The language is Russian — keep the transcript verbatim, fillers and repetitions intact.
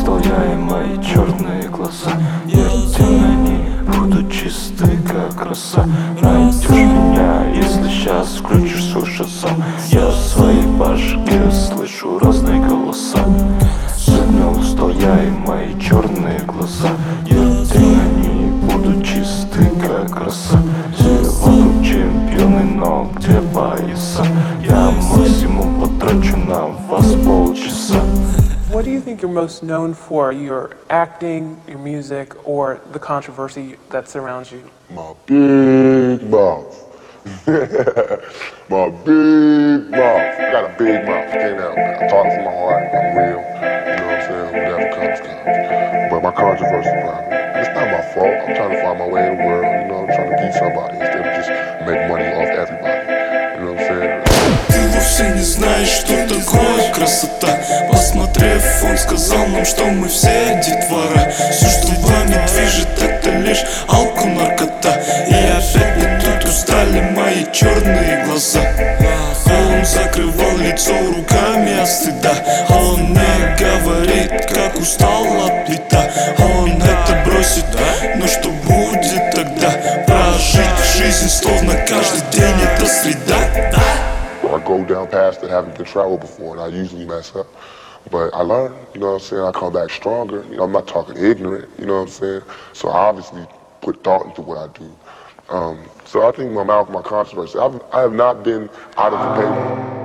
устал я и мои черные глаза. Верьте, они будут чисты, как роса. Найдешь меня, если сейчас включишь свой шазам. Я в своей башке слышу разные голоса. Сегодня устал я и мои черные глаза. Верьте, они будут чисты, как роса. Все вокруг чемпионы, но где пояса? Я максимум потрачу на вас полчаса. What do you think you're most known for? Your acting, your music, or the controversy that surrounds you? My big mouth. My big mouth. I got a big mouth. Can't help it. I'm talking from my heart. I'm real. You know what I'm saying? Whatever comes, comes. But my controversy problem, it's not my fault. I'm trying to find my way in the world. You know, I'm trying to be somebody instead of just make money off everybody. You know what I'm saying? Ты вовсе не знаешь, что такое красота. Посмотрев, он сказал нам, что мы все детвора. Все, что вами движет, это лишь алко, наркота. И опять мы тут устали, мои черные глаза. Он закрывал лицо руками от стыда. Он не говорит, как устал от плита. Он это бросит, но что будет тогда? Прожить жизнь, словно каждый день это среда. I go down paths that haven't been traveled before, and I usually mess up. But I learn, you know what I'm saying? I come back stronger. You know, I'm not talking ignorant, you know what I'm saying? So I obviously put thought into what I do. Um, so I think my mouth, my controversy, I've, I have not been out of the paper.